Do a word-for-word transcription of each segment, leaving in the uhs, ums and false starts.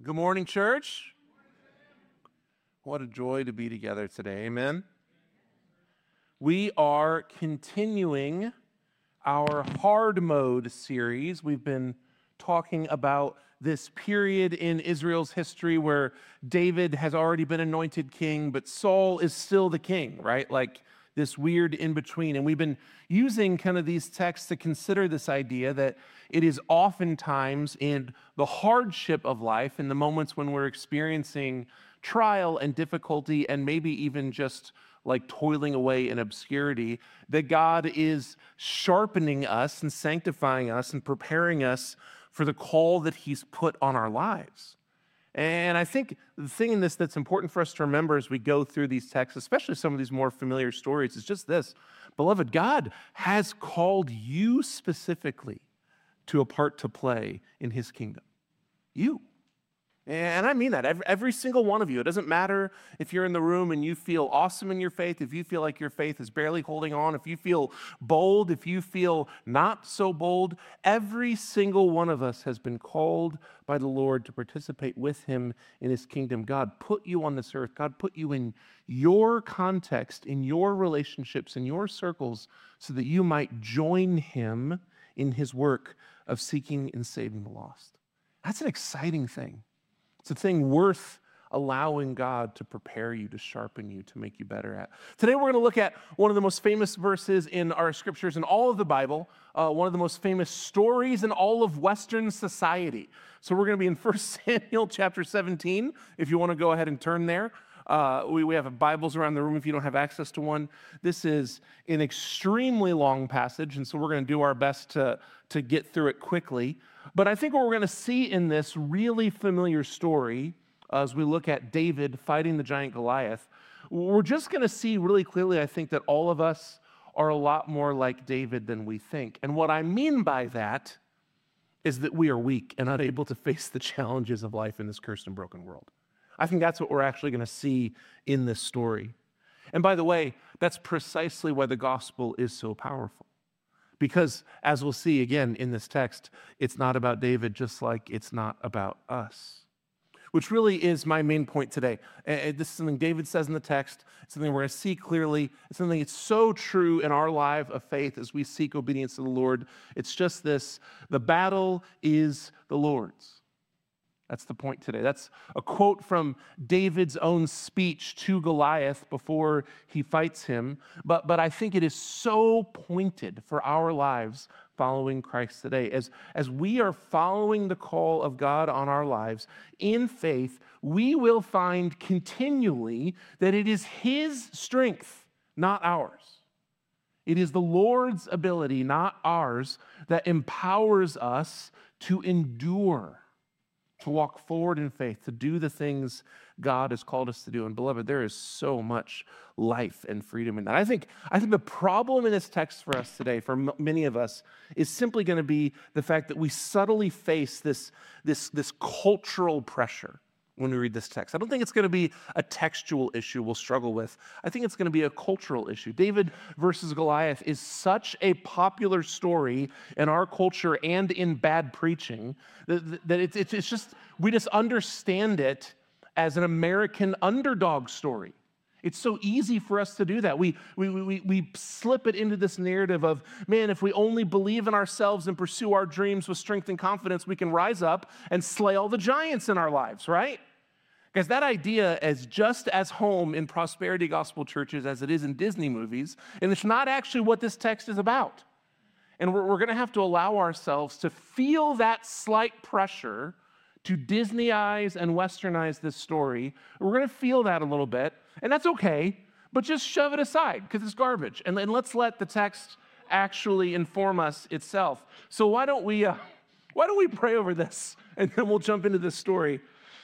Good morning, church. What a joy to be together today. Amen. We are continuing our hard mode series. We've been talking about this period in Israel's history where David has already been anointed king, but Saul is still the king, right? Like this weird in between. And we've been using kind of these texts to consider this idea that it is oftentimes in the hardship of life, in the moments when we're experiencing trial and difficulty and maybe even just like toiling away in obscurity, that God is sharpening us and sanctifying us and preparing us for the call that he's put on our lives. And I think the thing in this that's important for us to remember as we go through these texts, especially some of these more familiar stories, is just this. Beloved, God has called you specifically to a part to play in his kingdom. You. And I mean that, every, every single one of you. It doesn't matter if you're in the room and you feel awesome in your faith, if you feel like your faith is barely holding on, if you feel bold, if you feel not so bold. Every single one of us has been called by the Lord to participate with him in his kingdom. God put you on this earth. God put you in your context, in your relationships, in your circles, so that you might join him in his work of seeking and saving the lost. That's an exciting thing. It's a thing worth allowing God to prepare you, to sharpen you, to make you better at. Today we're going to look at one of the most famous verses in our scriptures in all of the Bible, uh, one of the most famous stories in all of Western society. So we're going to be in First Samuel chapter seventeen, if you want to go ahead and turn there. Uh, we, we have Bibles around the room if you don't have access to one. This is an extremely long passage, and so we're going to do our best to, to get through it quickly. But I think what we're going to see in this really familiar story, uh, as we look at David fighting the giant Goliath, we're just going to see really clearly, I think, that all of us are a lot more like David than we think. And what I mean by that is that we are weak and unable to face the challenges of life in this cursed and broken world. I think that's what we're actually going to see in this story. And by the way, that's precisely why the gospel is so powerful. Because, as we'll see again in this text, it's not about David, just like it's not about us. Which really is my main point today. And this is something David says in the text. It's something we're going to see clearly. It's something that's so true in our life of faith as we seek obedience to the Lord. It's just this: the battle is the Lord's. That's the point today. That's a quote from David's own speech to Goliath before he fights him. But, but I think it is so pointed for our lives following Christ today. As, as we are following the call of God on our lives in faith, we will find continually that it is his strength, not ours. It is the Lord's ability, not ours, that empowers us to endure, to walk forward in faith, to do the things God has called us to do. And beloved, there is so much life and freedom in that. I think, I think the problem in this text for us today, for m- many of us, is simply going to be the fact that we subtly face this, this, this cultural pressure when we read this text. I don't think it's going to be a textual issue we'll struggle with. I think it's going to be a cultural issue. David versus Goliath is such a popular story in our culture and in bad preaching that, that it's, it's, it's just, we just understand it as an American underdog story. It's so easy for us to do that. We, we, we, we slip it into this narrative of, man, if we only believe in ourselves and pursue our dreams with strength and confidence, we can rise up and slay all the giants in our lives, right? Because that idea is just as home in prosperity gospel churches as it is in Disney movies, and it's not actually what this text is about. And we're, we're going to have to allow ourselves to feel that slight pressure to Disneyize and westernize this story. We're going to feel that a little bit, and that's okay, but just shove it aside because it's garbage. And, and let's let the text actually inform us itself. So why don't we, uh, why don't we pray over this, and then we'll jump into this story.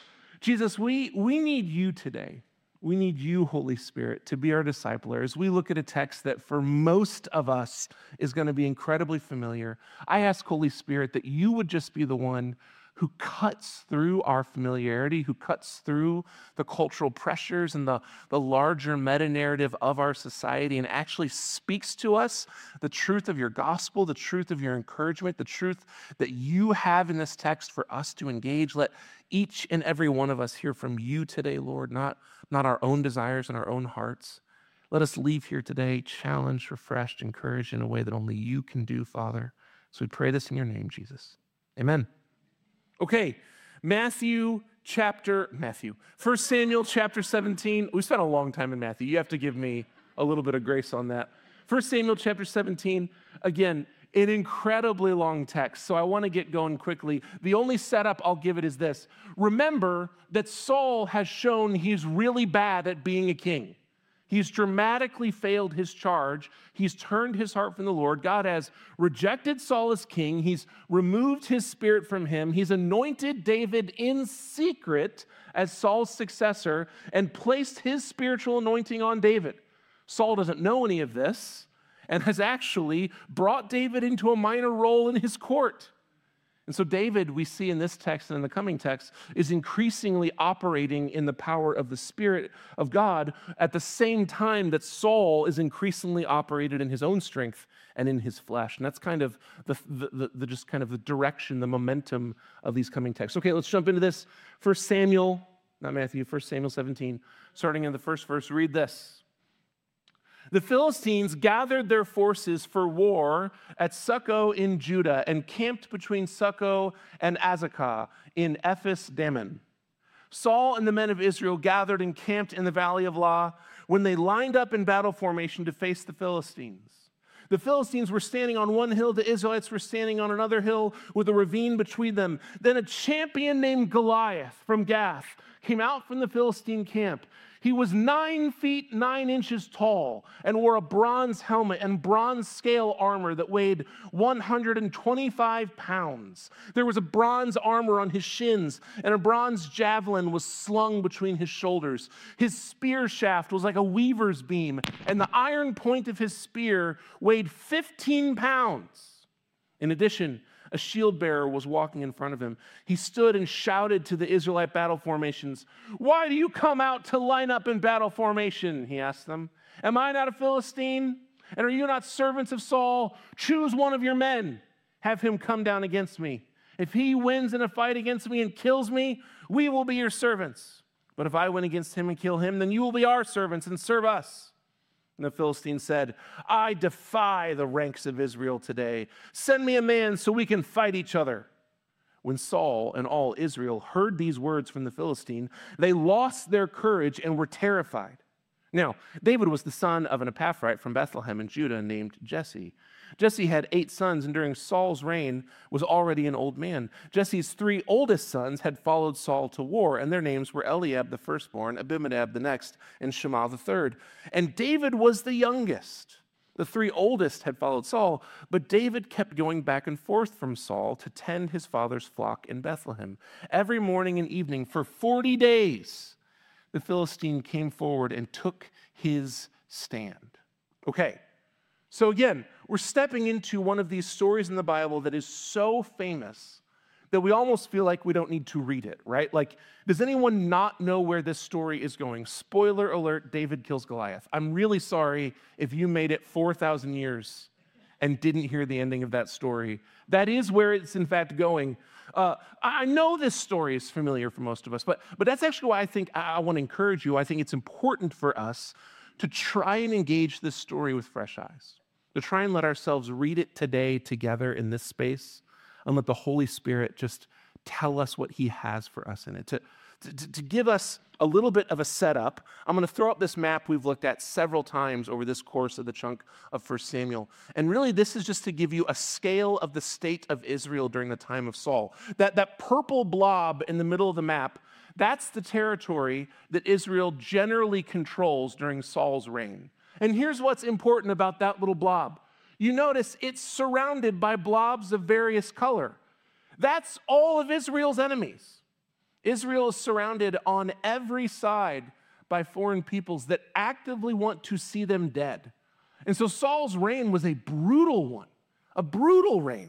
Jesus, we, we need you today. We need you, Holy Spirit, to be our discipler. As we look at a text that for most of us is going to be incredibly familiar, I ask, Holy Spirit, that you would just be the one who cuts through our familiarity, who cuts through the cultural pressures and the, the larger meta-narrative of our society and actually speaks to us the truth of your gospel, the truth of your encouragement, the truth that you have in this text for us to engage. Let each and every one of us hear from you today, Lord, not, not our own desires and our own hearts. Let us leave here today challenged, refreshed, encouraged in a way that only you can do, Father. So we pray this in your name, Jesus. Amen. Okay, Matthew chapter, Matthew, First Samuel chapter seventeen. We spent a long time in Matthew. You have to give me a little bit of grace on that. First Samuel chapter seventeen, again, an incredibly long text, so I want to get going quickly. The only setup I'll give it is this. Remember that Saul has shown he's really bad at being a king. He's dramatically failed his charge. He's turned his heart from the Lord. God has rejected Saul as king. He's removed his spirit from him. He's anointed David in secret as Saul's successor and placed his spiritual anointing on David. Saul doesn't know any of this and has actually brought David into a minor role in his court. And so David, we see in this text and in the coming text, is increasingly operating in the power of the Spirit of God at the same time that Saul is increasingly operated in his own strength and in his flesh. And that's kind of the, the, the, the just kind of the direction, the momentum of these coming texts. Okay, let's jump into this. First Samuel, not Matthew, First Samuel seventeen, starting in the first verse, read this. The Philistines gathered their forces for war at Succoth in Judah and camped between Succoth and Azekah in Ephes Dammim. Saul and the men of Israel gathered and camped in the valley of Lah when they lined up in battle formation to face the Philistines. The Philistines were standing on one hill, the Israelites were standing on another hill with a ravine between them. Then a champion named Goliath from Gath came out from the Philistine camp. He was nine feet, nine inches tall and wore a bronze helmet and bronze scale armor that weighed one hundred twenty-five pounds. There was a bronze armor on his shins and a bronze javelin was slung between his shoulders. His spear shaft was like a weaver's beam and the iron point of his spear weighed fifteen pounds. In addition, a shield bearer was walking in front of him. He stood and shouted to the Israelite battle formations, "Why do you come out to line up in battle formation?" he asked them. "Am I not a Philistine? And are you not servants of Saul? Choose one of your men. Have him come down against me. If he wins in a fight against me and kills me, we will be your servants. But if I win against him and kill him, then you will be our servants and serve us." And the Philistine said, "I defy the ranks of Israel today. Send me a man so we can fight each other." When Saul and all Israel heard these words from the Philistine, they lost their courage and were terrified. Now, David was the son of an Epaphraite from Bethlehem in Judah named Jesse. Jesse had eight sons, and during Saul's reign was already an old man. Jesse's three oldest sons had followed Saul to war, and their names were Eliab the firstborn, Abimadab the next, and Shammah the third. And David was the youngest. The three oldest had followed Saul, but David kept going back and forth from Saul to tend his father's flock in Bethlehem. Every morning and evening for forty days, the Philistine came forward and took his stand. Okay. So again, we're stepping into one of these stories in the Bible that is so famous that we almost feel like we don't need to read it, right? Like, does anyone not know where this story is going? Spoiler alert, David kills Goliath. I'm really sorry if you made it four thousand years and didn't hear the ending of that story. That is where it's in fact going. Uh, I know this story is familiar for most of us, but, but that's actually why I think I, I want to encourage you. I think it's important for us to try and engage this story with fresh eyes, to try and let ourselves read it today together in this space and let the Holy Spirit just tell us what he has for us in it. To, to, to give us a little bit of a setup, I'm going to throw up this map we've looked at several times over this course of the chunk of First Samuel. And really, this is just to give you a scale of the state of Israel during the time of Saul. That, that purple blob in the middle of the map, that's the territory that Israel generally controls during Saul's reign. And here's what's important about that little blob. You notice it's surrounded by blobs of various color. That's all of Israel's enemies. Israel is surrounded on every side by foreign peoples that actively want to see them dead. And so Saul's reign was a brutal one, a brutal reign.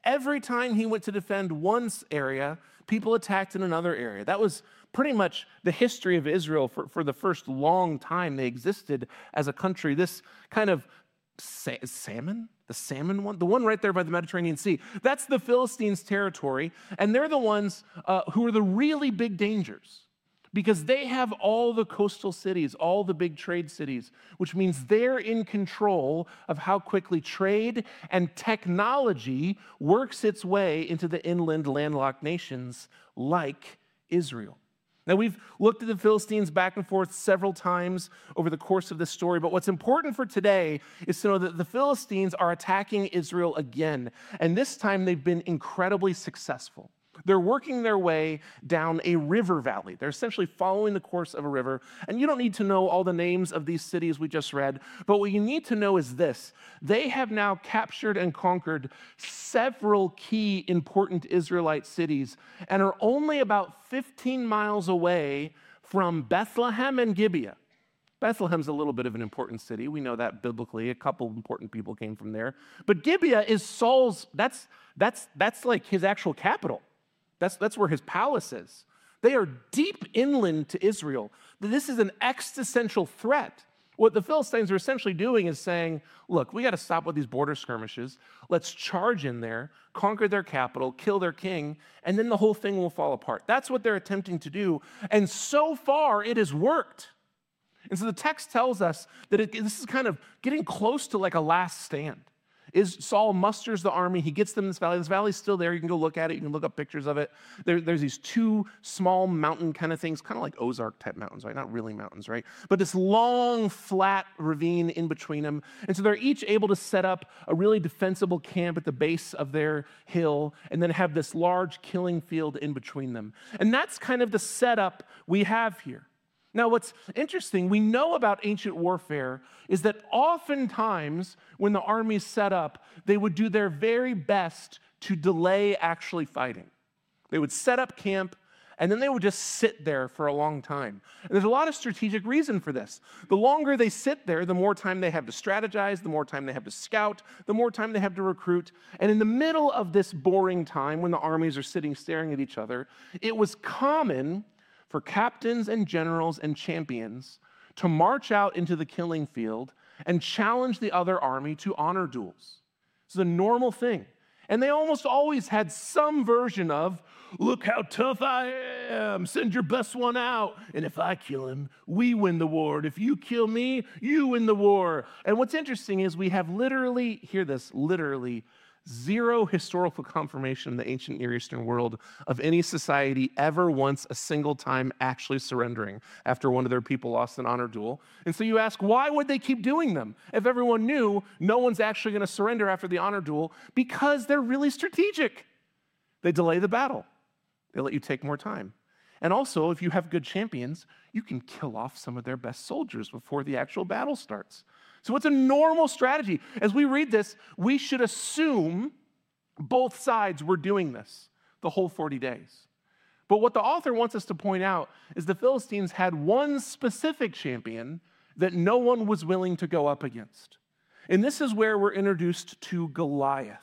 Every time he went to defend one area, people attacked in another area. That was pretty much the history of Israel for, for the first long time they existed as a country. This kind of sa- salmon, the salmon one, the one right there by the Mediterranean Sea, that's the Philistines' territory, and they're the ones uh, who are the really big dangers because they have all the coastal cities, all the big trade cities, which means they're in control of how quickly trade and technology works its way into the inland landlocked nations like Israel. Now, we've looked at the Philistines back and forth several times over the course of this story, but what's important for today is to know that the Philistines are attacking Israel again, and this time they've been incredibly successful. They're working their way down a river valley. They're essentially following the course of a river, and you don't need to know all the names of these cities we just read, but what you need to know is this. They have now captured and conquered several key important Israelite cities and are only about fifteen miles away from Bethlehem and Gibeah. Bethlehem's a little bit of an important city. We know that biblically. A couple important people came from there. But Gibeah is Saul's, that's, that's, that's like his actual capital. That's, that's where his palace is. They are deep inland to Israel. This is an existential threat. What the Philistines are essentially doing is saying, look, we got to stop with these border skirmishes. Let's charge in there, conquer their capital, kill their king, and then the whole thing will fall apart. That's what they're attempting to do. And so far, it has worked. And so the text tells us that it, this is kind of getting close to like a last stand. Is Saul musters the army. He gets them in this valley. This valley's still there. You can go look at it. You can look up pictures of it. There, there's these two small mountain kind of things, kind of like Ozark-type mountains, right? Not really mountains, right? But this long, flat ravine in between them. And so they're each able to set up a really defensible camp at the base of their hill and then have this large killing field in between them. And that's kind of the setup we have here. Now, what's interesting, we know about ancient warfare is that oftentimes when the armies set up, they would do their very best to delay actually fighting. They would set up camp, and then they would just sit there for a long time. And there's a lot of strategic reason for this. The longer they sit there, the more time they have to strategize, the more time they have to scout, the more time they have to recruit. And in the middle of this boring time, when the armies are sitting staring at each other, it was common for captains and generals and champions to march out into the killing field and challenge the other army to honor duels. It's a normal thing. And they almost always had some version of, look how tough I am, send your best one out, and if I kill him, we win the war, and if you kill me, you win the war. And what's interesting is we have literally, hear this, literally zero historical confirmation in the ancient Near Eastern world of any society ever once a single time actually surrendering after one of their people lost an honor duel. And so you ask, why would they keep doing them if everyone knew no one's actually going to surrender after the honor duel? Because they're really strategic. They delay the battle. They let you take more time. And also, if you have good champions, you can kill off some of their best soldiers before the actual battle starts. So it's a normal strategy. As we read this, we should assume both sides were doing this the whole forty days. But what the author wants us to point out is the Philistines had one specific champion that no one was willing to go up against. And this is where we're introduced to Goliath.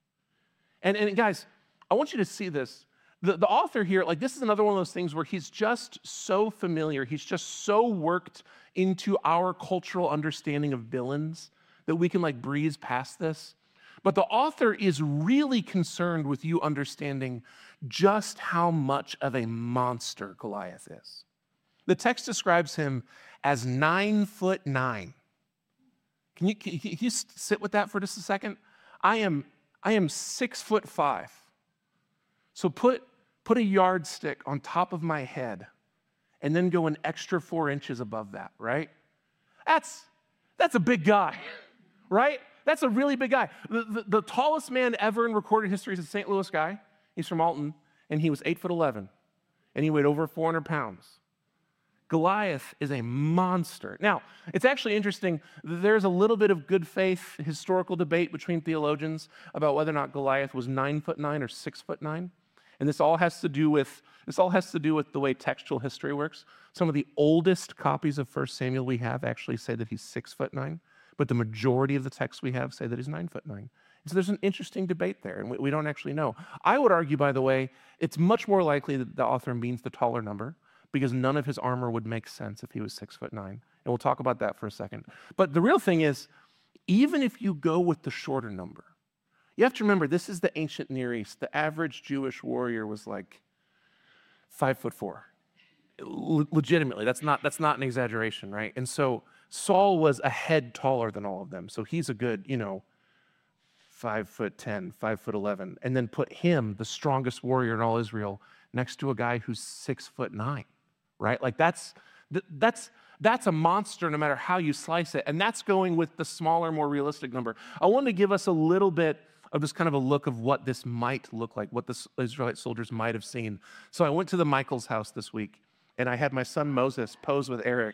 And, and guys, I want you to see this. The, the author here, like this is another one of those things where he's just so familiar, he's just so worked into our cultural understanding of villains that we can like breeze past this. But the author is really concerned with you understanding just how much of a monster Goliath is. The text describes him as nine foot nine. Can you, can you sit with that for just a second? I am, I am six foot five. So put, put a yardstick on top of my head and then go an extra four inches above that, right? That's, that's a big guy, right? That's a really big guy. The, the, the tallest man ever in recorded history is a Saint Louis guy. He's from Alton, and he was eight foot eleven, and he weighed over four hundred pounds. Goliath is a monster. Now, it's actually interesting. There's a little bit of good faith historical debate between theologians about whether or not Goliath was nine foot nine or six foot nine. And this all has to do with this all has to do with the way textual history works. Some of the oldest copies of First Samuel we have actually say that he's six foot nine, but the majority of the texts we have say that he's nine foot nine. So there's an interesting debate there, and we, we don't actually know. I would argue, by the way, it's much more likely that the author means the taller number, because none of his armor would make sense if he was six foot nine. And we'll talk about that for a second. But the real thing is, even if you go with the shorter number, you have to remember, this is the ancient Near East. The average Jewish warrior was like five foot four. Le- legitimately, that's not, that's not an exaggeration, right? And so Saul was a head taller than all of them. So he's a good, you know, five foot ten, five foot eleven. And then put him, the strongest warrior in all Israel, next to a guy who's six foot nine, right? Like that's, that's, that's a monster no matter how you slice it. And that's going with the smaller, more realistic number. I wanted to give us a little bit of just kind of a look of what this might look like, what the Israelite soldiers might have seen. So I went to the Michaels house this week, and I had my son Moses pose with Eric.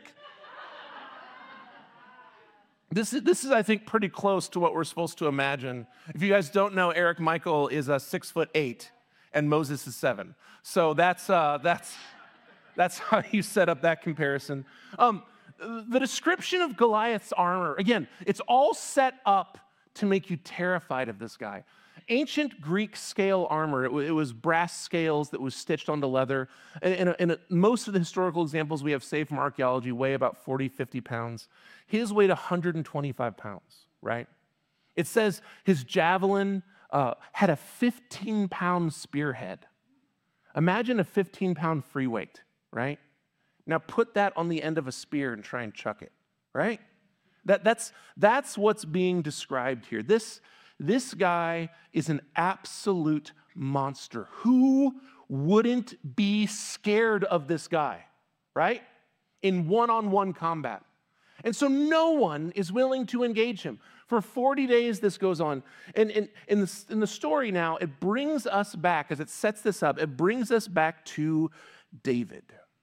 This is, this is, I think, pretty close to what we're supposed to imagine. If you guys don't know, Eric Michael is a six foot eight, and Moses is seven. So that's uh, that's that's how you set up that comparison. Um, the description of Goliath's armor, again, it's all set up to make you terrified of this guy. Ancient Greek scale armor, it, w- it was brass scales that was stitched onto leather. And, and, and uh, most of the historical examples we have saved from archaeology weigh about forty, fifty pounds. His weighed one hundred twenty-five pounds, right? It says his javelin uh, had a fifteen pound spearhead. Imagine a fifteen pound free weight, right? Now put that on the end of a spear and try and chuck it, right? That, that's, that's what's being described here. This, this guy is an absolute monster. Who wouldn't be scared of this guy, right? In one-on-one combat. And so no one is willing to engage him. For forty days, this goes on. And in, in, the, in the story now, it brings us back, as it sets this up, it brings us back to David.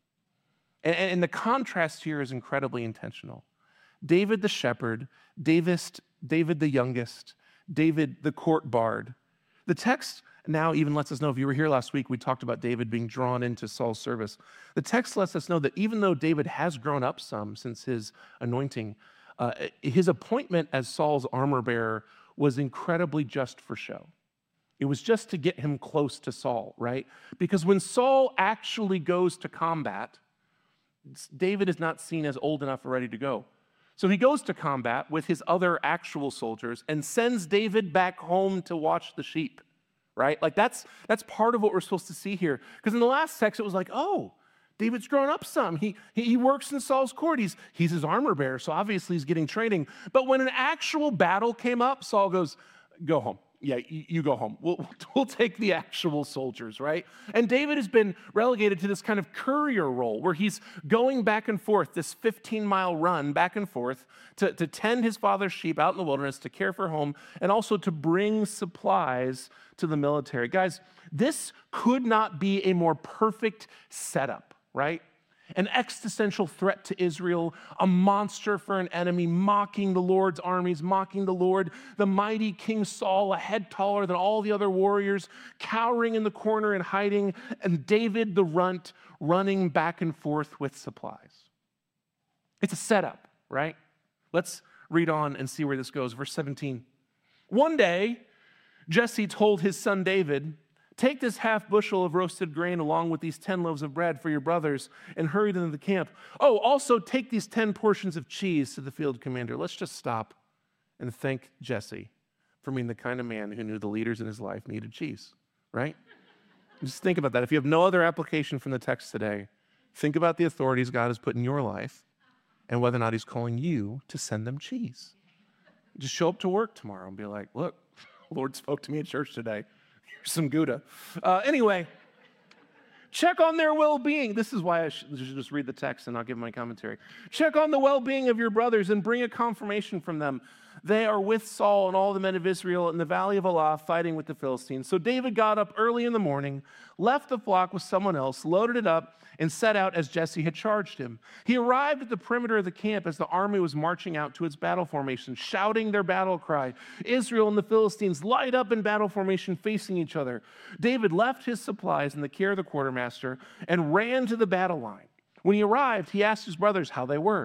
And, and the contrast here is incredibly intentional. David the shepherd, David, David the youngest, David the court bard. The text now even lets us know, if you were here last week, we talked about David being drawn into Saul's service. The text lets us know that even though David has grown up some since his anointing, uh, his appointment as Saul's armor bearer was incredibly just for show. It was just to get him close to Saul, right? Because when Saul actually goes to combat, David is not seen as old enough or ready to go. So he goes to combat with his other actual soldiers and sends David back home to watch the sheep, right? Like that's that's part of what we're supposed to see here. Because in the last text, it was like, oh, David's grown up some. He, he, he works in Saul's court. He's, he's his armor bearer, so obviously he's getting training. But when an actual battle came up, Saul goes, go home. Yeah, you, you go home. We'll, we'll take the actual soldiers, right? And David has been relegated to this kind of courier role where he's going back and forth, this fifteen-mile run back and forth to, to tend his father's sheep out in the wilderness, to care for home, and also to bring supplies to the military. Guys, this could not be a more perfect setup, right? An existential threat to Israel, a monster for an enemy, mocking the Lord's armies, mocking the Lord, the mighty King Saul, a head taller than all the other warriors, cowering in the corner and hiding, and David the runt running back and forth with supplies. It's a setup, right? Let's read on and see where this goes. Verse seventeen. One day, Jesse told his son David, take this half bushel of roasted grain along with these ten loaves of bread for your brothers and hurry them to the camp. Oh, also take these ten portions of cheese to the field commander. Let's just stop and thank Jesse for being the kind of man who knew the leaders in his life needed cheese, right? Just think about that. If you have no other application from the text today, think about the authorities God has put in your life and whether or not he's calling you to send them cheese. Just show up to work tomorrow and be like, look, the Lord spoke to me at church today. Some Gouda. Uh, anyway, check on their well-being. This is why I should just read the text and I'll give my commentary. Check on the well-being of your brothers and bring a confirmation from them. They are with Saul and all the men of Israel in the valley of Elah fighting with the Philistines. So David got up early in the morning, left the flock with someone else, loaded it up, and set out as Jesse had charged him. He arrived at the perimeter of the camp as the army was marching out to its battle formation, shouting their battle cry. Israel and the Philistines light up in battle formation facing each other. David left his supplies in the care of the quartermaster and ran to the battle line. When he arrived, he asked his brothers how they were.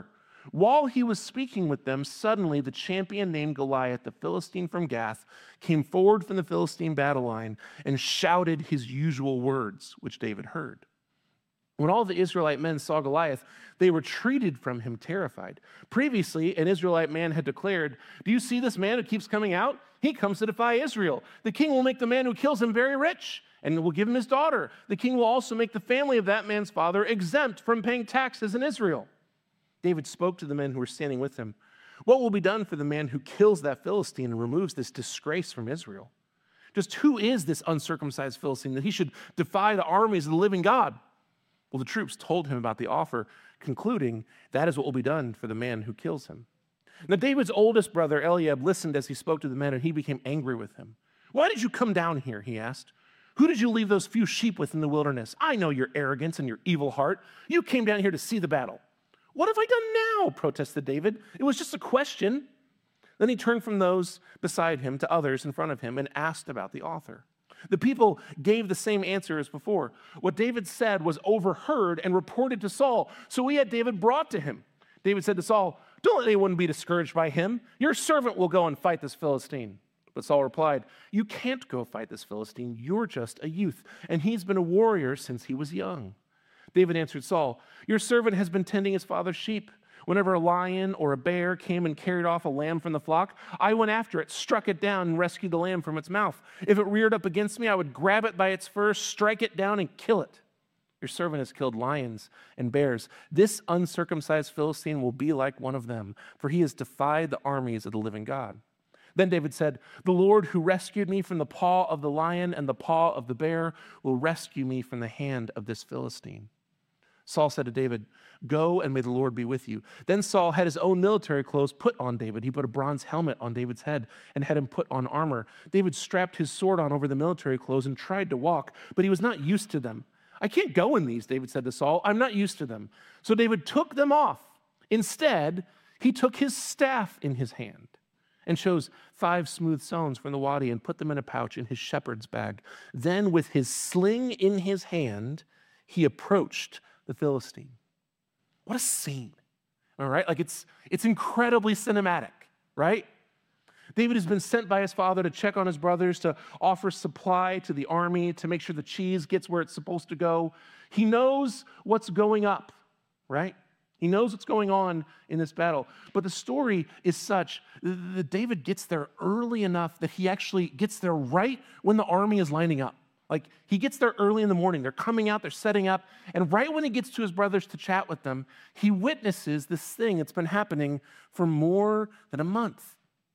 While he was speaking with them, suddenly the champion named Goliath, the Philistine from Gath, came forward from the Philistine battle line and shouted his usual words, which David heard. When all the Israelite men saw Goliath, they retreated from him terrified. Previously, an Israelite man had declared, "Do you see this man who keeps coming out? He comes to defy Israel. The king will make the man who kills him very rich and will give him his daughter. The king will also make the family of that man's father exempt from paying taxes in Israel." David spoke to the men who were standing with him. "What will be done for the man who kills that Philistine and removes this disgrace from Israel? Just who is this uncircumcised Philistine that he should defy the armies of the living God?" Well, the troops told him about the offer, concluding, "That is what will be done for the man who kills him." Now, David's oldest brother, Eliab, listened as he spoke to the men, and he became angry with him. "Why did you come down here?" he asked. "Who did you leave those few sheep with in the wilderness? I know your arrogance and your evil heart. You came down here to see the battle." "What have I done now?" protested David. "It was just a question." Then he turned from those beside him to others in front of him and asked about the author. The people gave the same answer as before. What David said was overheard and reported to Saul, so he had David brought to him. David said to Saul, "Don't let anyone be discouraged by him. Your servant will go and fight this Philistine." But Saul replied, "You can't go fight this Philistine. You're just a youth, and he's been a warrior since he was young." David answered Saul, "Your servant has been tending his father's sheep. Whenever a lion or a bear came and carried off a lamb from the flock, I went after it, struck it down, and rescued the lamb from its mouth. If it reared up against me, I would grab it by its fur, strike it down, and kill it. Your servant has killed lions and bears. This uncircumcised Philistine will be like one of them, for he has defied the armies of the living God." Then David said, "The Lord who rescued me from the paw of the lion and the paw of the bear will rescue me from the hand of this Philistine." Saul said to David, "Go, and may the Lord be with you." Then Saul had his own military clothes put on David. He put a bronze helmet on David's head and had him put on armor. David strapped his sword on over the military clothes and tried to walk, but he was not used to them. "I can't go in these," David said to Saul. "I'm not used to them." So David took them off. Instead, he took his staff in his hand and chose five smooth stones from the wadi and put them in a pouch in his shepherd's bag. Then with his sling in his hand, he approached the Philistine. What a scene, all right? Like it's, it's incredibly cinematic, right? David has been sent by his father to check on his brothers, to offer supply to the army, to make sure the cheese gets where it's supposed to go. He knows what's going up, right? He knows what's going on in this battle. But the story is such that David gets there early enough that he actually gets there right when the army is lining up. Like, he gets there early in the morning. They're coming out, they're setting up. And right when he gets to his brothers to chat with them, he witnesses this thing that's been happening for more than a month.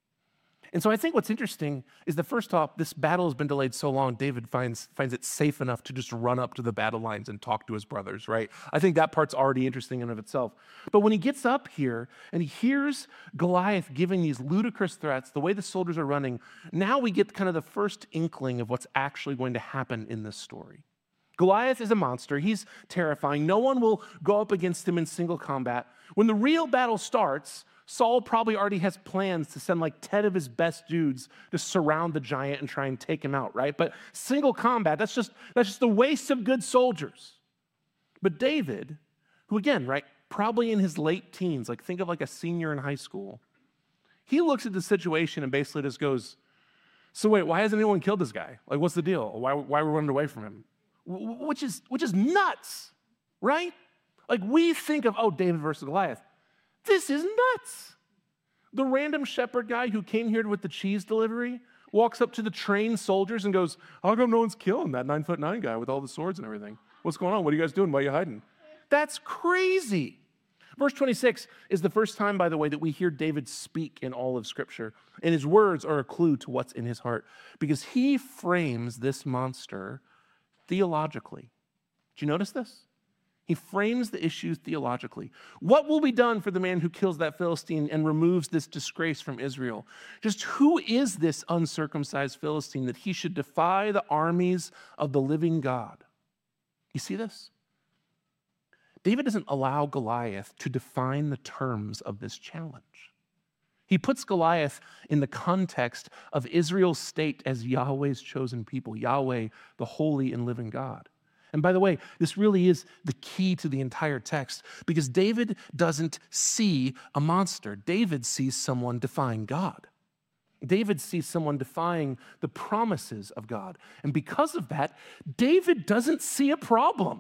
And so I think what's interesting is that first off, this battle has been delayed so long, David finds, finds it safe enough to just run up to the battle lines and talk to his brothers, right? I think that part's already interesting in and of itself. But when he gets up here and he hears Goliath giving these ludicrous threats, the way the soldiers are running, now we get kind of the first inkling of what's actually going to happen in this story. Goliath is a monster. He's terrifying. No one will go up against him in single combat. When the real battle starts, Saul probably already has plans to send like ten of his best dudes to surround the giant and try and take him out, right? But single combat, that's just, that's just a waste of good soldiers. But David, who again, right, probably in his late teens, like think of like a senior in high school, he looks at the situation and basically just goes, so wait, why hasn't anyone killed this guy? Like, what's the deal? Why, why are we running away from him? Which is, which is nuts, right? Like we think of, oh, David versus Goliath. This is nuts. The random shepherd guy who came here with the cheese delivery walks up to the trained soldiers and goes, how come no one's killing that nine foot nine guy with all the swords and everything? What's going on? What are you guys doing? Why are you hiding? That's crazy. Verse twenty-six is the first time, by the way, that we hear David speak in all of Scripture. And his words are a clue to what's in his heart because he frames this monster theologically. Did you notice this? He frames the issues theologically. What will be done for the man who kills that Philistine and removes this disgrace from Israel? Just who is this uncircumcised Philistine that he should defy the armies of the living God? You see this? David doesn't allow Goliath to define the terms of this challenge. He puts Goliath in the context of Israel's state as Yahweh's chosen people, Yahweh, the holy and living God. And by the way, this really is the key to the entire text because David doesn't see a monster. David sees someone defying God. David sees someone defying the promises of God. And because of that, David doesn't see a problem.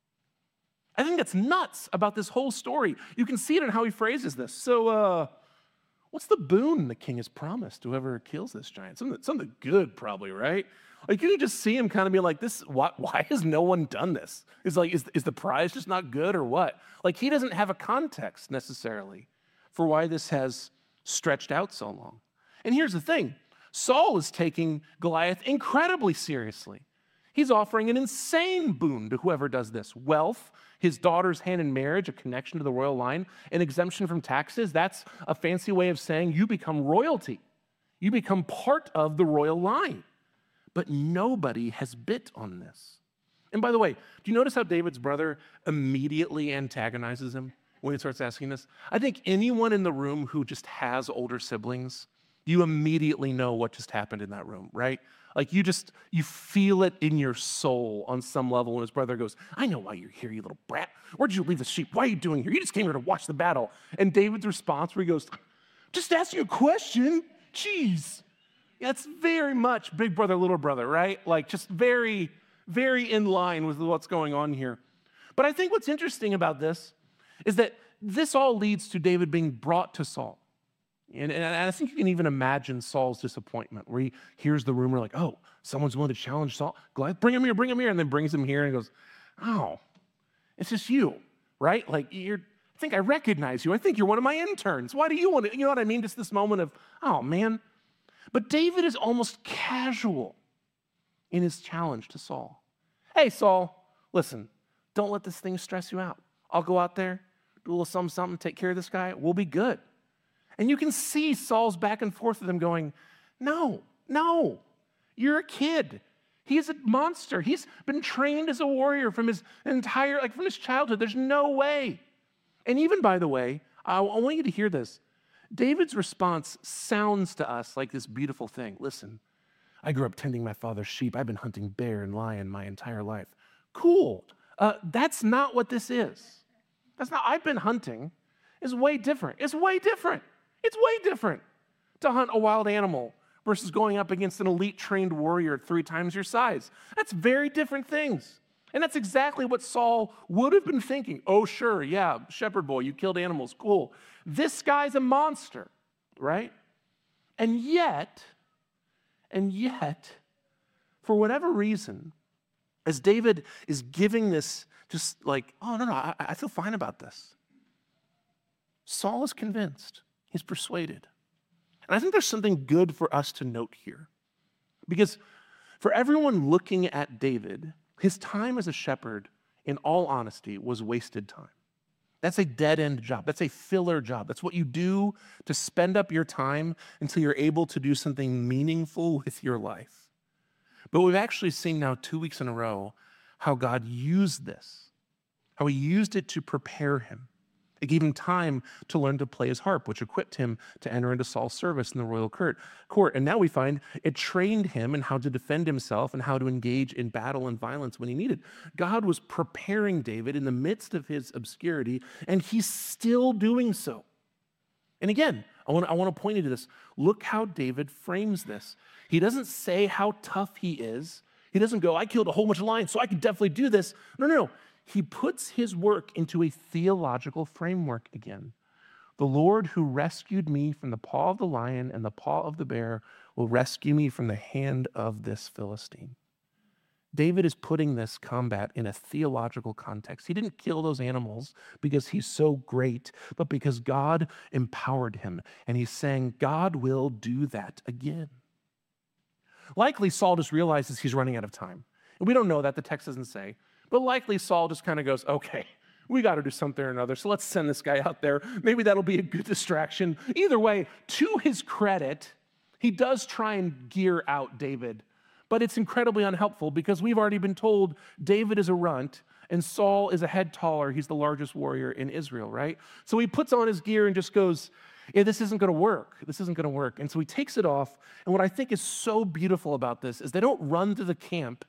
I think that's nuts about this whole story. You can see it in how he phrases this. So, uh, what's the boon the king has promised to whoever kills this giant? Something, something good, probably, right? Like, you can just see him kind of be like, "This. Why, why has no one done this? Is like, is, is the prize just not good or what?" Like, he doesn't have a context necessarily for why this has stretched out so long. And here's the thing. Saul is taking Goliath incredibly seriously. He's offering an insane boon to whoever does this. Wealth, his daughter's hand in marriage, a connection to the royal line, an exemption from taxes. That's a fancy way of saying you become royalty. You become part of the royal line. But nobody has bit on this. And by the way, do you notice how David's brother immediately antagonizes him when he starts asking this? I think anyone in the room who just has older siblings, you immediately know what just happened in that room, right? Like you just, you feel it in your soul on some level when his brother goes, "I know why you're here, you little brat. Where did you leave the sheep? Why are you doing here? You just came here to watch the battle." And David's response where he goes, "Just asking you a question. Jeez." Yeah, it's very much big brother, little brother, right? Like just very, very in line with what's going on here. But I think what's interesting about this is that this all leads to David being brought to Saul. And, and I think you can even imagine Saul's disappointment where he hears the rumor like, "Oh, someone's willing to challenge Saul. Goliath, bring him here, bring him here." And then brings him here and goes, "Oh, it's just you, right? Like you're, I think I recognize you. I think you're one of my interns. Why do you want to," you know what I mean? Just this moment of, oh man. But David is almost casual in his challenge to Saul. "Hey, Saul, listen, don't let this thing stress you out. I'll go out there, do a little something, something, take care of this guy. We'll be good." And you can see Saul's back and forth with him going, "No, no, you're a kid. He's a monster. He's been trained as a warrior from his entire, like from his childhood. There's no way." And even, by the way, I want you to hear this. David's response sounds to us like this beautiful thing. "Listen, I grew up tending my father's sheep. I've been hunting bear and lion my entire life." Cool. Uh, that's not what this is. That's not, I've been hunting. It's way different. It's way different. It's way different to hunt a wild animal versus going up against an elite trained warrior three times your size. That's very different things. And that's exactly what Saul would have been thinking. "Oh, sure, yeah, shepherd boy, you killed animals, cool. This guy's a monster," right? And yet, and yet, for whatever reason, as David is giving this just like, "Oh, no, no, I, I feel fine about this," Saul is convinced. He's persuaded. And I think there's something good for us to note here. Because for everyone looking at David, his time as a shepherd, in all honesty, was wasted time. That's a dead-end job. That's a filler job. That's what you do to spend up your time until you're able to do something meaningful with your life. But we've actually seen now two weeks in a row how God used this, how he used it to prepare him. It gave him time to learn to play his harp, which equipped him to enter into Saul's service in the royal court. And now we find it trained him in how to defend himself and how to engage in battle and violence when he needed. God was preparing David in the midst of his obscurity, and he's still doing so. And again, I want, I want to point you to this. Look how David frames this. He doesn't say how tough he is. He doesn't go, "I killed a whole bunch of lions, so I can definitely do this." No, no, no. He puts his work into a theological framework again. "The Lord who rescued me from the paw of the lion and the paw of the bear will rescue me from the hand of this Philistine." David is putting this combat in a theological context. He didn't kill those animals because he's so great, but because God empowered him. And he's saying, God will do that again. Likely, Saul just realizes he's running out of time. And we don't know that. The text doesn't say. But likely Saul just kind of goes, "Okay, we got to do something or another, so let's send this guy out there. Maybe that'll be a good distraction." Either way, to his credit, he does try and gear out David, but it's incredibly unhelpful because we've already been told David is a runt and Saul is a head taller. He's the largest warrior in Israel, right? So he puts on his gear and just goes, "Yeah, this isn't going to work. This isn't going to work." And so he takes it off. And what I think is so beautiful about this is they don't run to the camp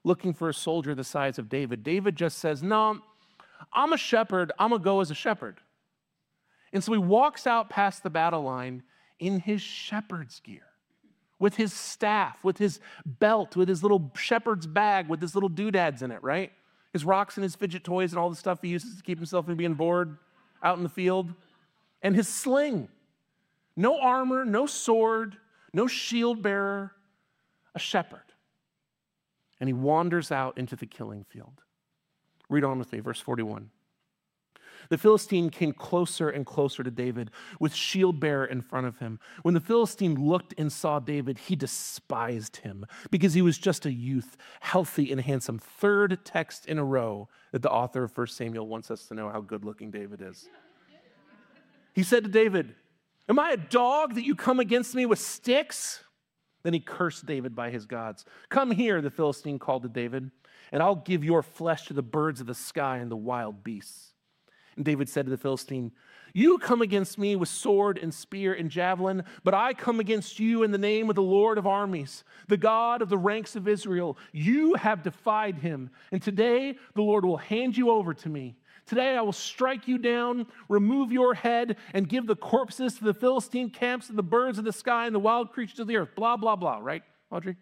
looking for a soldier the size of David. David just says, no, I'm a shepherd. I'm going to go as a shepherd. And so he walks out past the battle line in his shepherd's gear, with his staff, with his belt, with his little shepherd's bag, with his little doodads in it, right? His rocks and his fidget toys and all the stuff he uses to keep himself from being bored out in the field. And his sling. No armor, no sword, no shield bearer, a shepherd. And he wanders out into the killing field. Read on with me, verse forty-one. The Philistine came closer and closer to David with shield bearer in front of him. When the Philistine looked and saw David, he despised him because he was just a youth, healthy and handsome. Third text in a row that the author of First Samuel wants us to know how good-looking David is. He said to David, am I a dog that you come against me with sticks? Then he cursed David by his gods. Come here, the Philistine called to David, and I'll give your flesh to the birds of the sky and the wild beasts. And David said to the Philistine, you come against me with sword and spear and javelin, but I come against you in the name of the Lord of armies, the God of the ranks of Israel. You have defied him, and today the Lord will hand you over to me. Today I will strike you down, remove your head, and give the corpses to the Philistine camps and the birds of the sky and the wild creatures of the earth. Blah, blah, blah. Right, Audrey?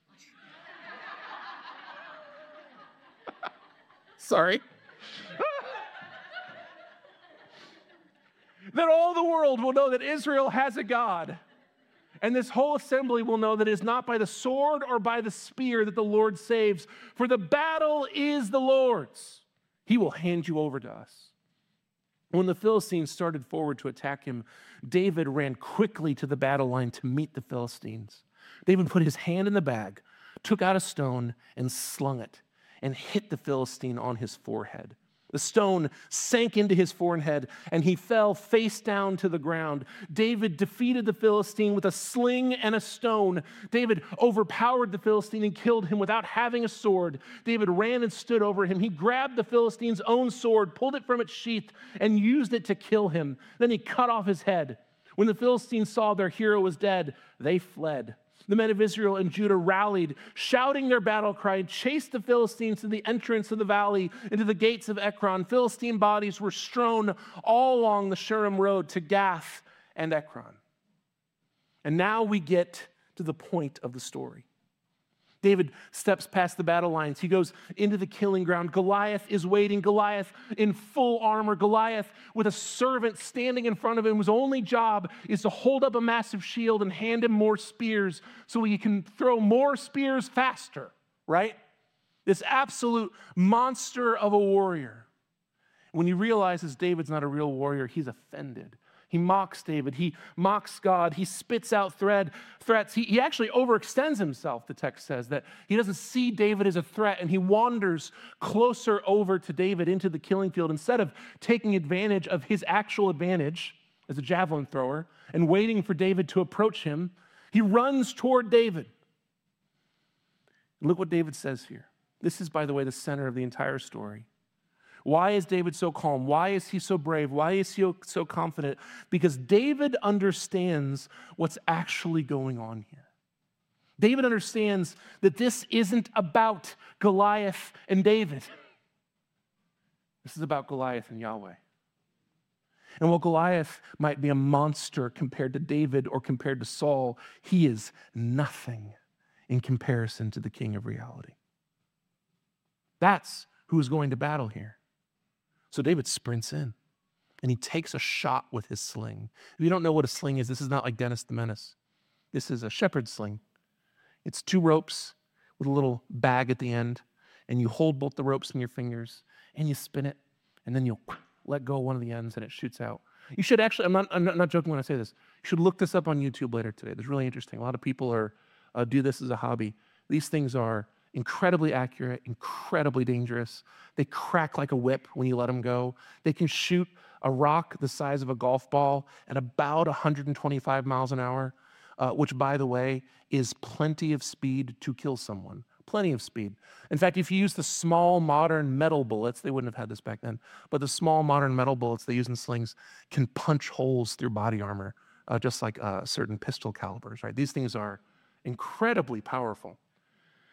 Sorry. That all the world will know that Israel has a God. And this whole assembly will know that it is not by the sword or by the spear that the Lord saves, for the battle is the Lord's. He will hand you over to us. When the Philistines started forward to attack him, David ran quickly to the battle line to meet the Philistines. David put his hand in the bag, took out a stone, and slung it, and hit the Philistine on his forehead. The stone sank into his forehead, and he fell face down to the ground. David defeated the Philistine with a sling and a stone. David overpowered the Philistine and killed him without having a sword. David ran and stood over him. He grabbed the Philistine's own sword, pulled it from its sheath, and used it to kill him. Then he cut off his head. When the Philistines saw their hero was dead, they fled. The men of Israel and Judah rallied, shouting their battle cry, and chased the Philistines to the entrance of the valley into the gates of Ekron. Philistine bodies were strewn all along the Shurim road to Gath and Ekron. And now we get to the point of the story. David steps past the battle lines. He goes into the killing ground. Goliath is waiting. Goliath in full armor. Goliath with a servant standing in front of him whose only job is to hold up a massive shield and hand him more spears so he can throw more spears faster, right? This absolute monster of a warrior. When he realizes David's not a real warrior, he's offended. He mocks David. He mocks God. He spits out thread, threats. He, he actually overextends himself, the text says, that he doesn't see David as a threat, and he wanders closer over to David into the killing field. Instead of taking advantage of his actual advantage as a javelin thrower and waiting for David to approach him, he runs toward David. And look what David says here. This is, by the way, the center of the entire story. Why is David so calm? Why is he so brave? Why is he so confident? Because David understands what's actually going on here. David understands that this isn't about Goliath and David. This is about Goliath and Yahweh. And while Goliath might be a monster compared to David or compared to Saul, he is nothing in comparison to the King of reality. That's who is going to battle here. So David sprints in, and he takes a shot with his sling. If you don't know what a sling is, this is not like Dennis the Menace. This is a shepherd's sling. It's two ropes with a little bag at the end, and you hold both the ropes in your fingers, and you spin it, and then you'll let go of one of the ends, and it shoots out. You should actually, I'm not, I'm not joking when I say this, you should look this up on YouTube later today. It's really interesting. A lot of people are uh, do this as a hobby. These things are incredibly accurate, incredibly dangerous. They crack like a whip when you let them go. They can shoot a rock the size of a golf ball at about one hundred twenty-five miles an hour, uh, which, by the way, is plenty of speed to kill someone. Plenty of speed. In fact, if you use the small modern metal bullets, they wouldn't have had this back then, but the small modern metal bullets they use in slings can punch holes through body armor, uh, just like uh, certain pistol calibers, right? These things are incredibly powerful.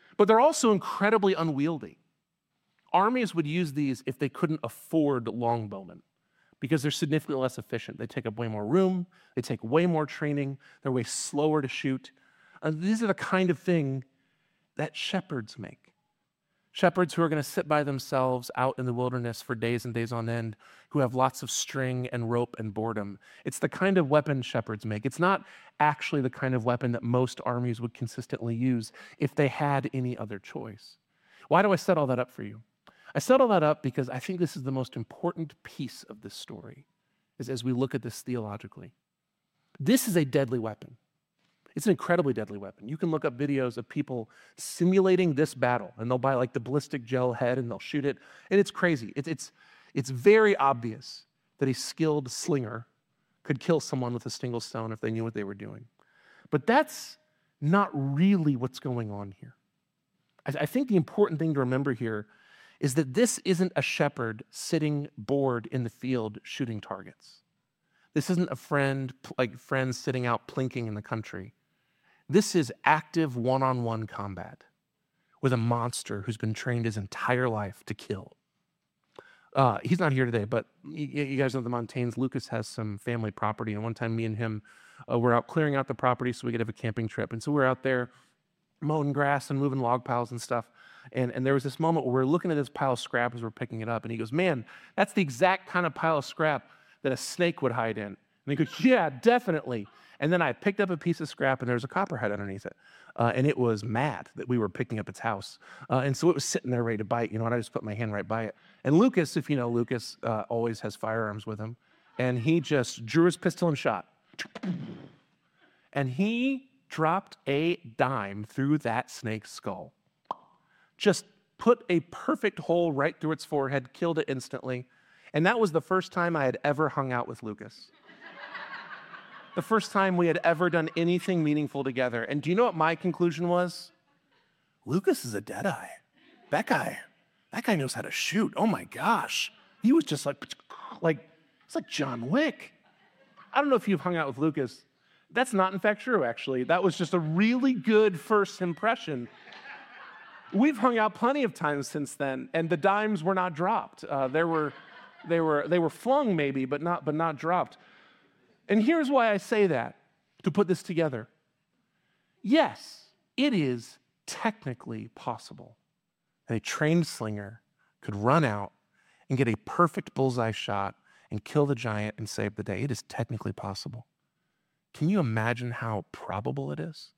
But they're also incredibly unwieldy. Armies would use these if they couldn't afford longbowmen because they're significantly less efficient. They take up way more room, they take way more training, they're way slower to shoot. Uh, these are the kind of thing that shepherds make. Shepherds who are going to sit by themselves out in the wilderness for days and days on end, who have lots of string and rope and boredom. It's the kind of weapon shepherds make. It's not actually the kind of weapon that most armies would consistently use if they had any other choice. Why do I set all that up for you? I set all that up because I think this is the most important piece of this story, is as we look at this theologically. This is a deadly weapon. It's an incredibly deadly weapon. You can look up videos of people simulating this battle, and they'll buy like the ballistic gel head and they'll shoot it, and it's crazy. It's, it's, it's very obvious that a skilled slinger could kill someone with a single stone if they knew what they were doing. But that's not really what's going on here. I, I think the important thing to remember here is that this isn't a shepherd sitting bored in the field shooting targets. This isn't a friend, like friends sitting out plinking in the country. This is active one-on-one combat with a monster who's been trained his entire life to kill. Uh, he's not here today, but you, you guys know the Montaignes. Lucas has some family property, and one time me and him uh, were out clearing out the property so we could have a camping trip. And so we're out there mowing grass and moving log piles and stuff. And, and there was this moment where we're looking at this pile of scrap as we're picking it up, and he goes, "Man, that's the exact kind of pile of scrap that a snake would hide in." And he goes, "Yeah, definitely." And then I picked up a piece of scrap, and there was a copperhead underneath it. Uh, and it was mad that we were picking up its house. Uh, and so it was sitting there ready to bite, you know, and I just put my hand right by it. And Lucas, if you know Lucas, uh, always has firearms with him. And he just drew his pistol and shot. And he dropped a dime through that snake's skull. Just put a perfect hole right through its forehead, killed it instantly. And that was the first time I had ever hung out with Lucas. The first time we had ever done anything meaningful together. And do you know what my conclusion was? Lucas is a deadeye. That guy, that guy knows how to shoot. Oh my gosh. He was just like, like, it's like John Wick. I don't know if you've hung out with Lucas. That's not in fact true, actually. That was just a really good first impression. We've hung out plenty of times since then, and the dimes were not dropped. Uh, there were, they were, they were flung maybe, but not, but not dropped. And here's why I say that, to put this together. Yes, it is technically possible that a trained slinger could run out and get a perfect bullseye shot and kill the giant and save the day. It is technically possible. Can you imagine how probable it is?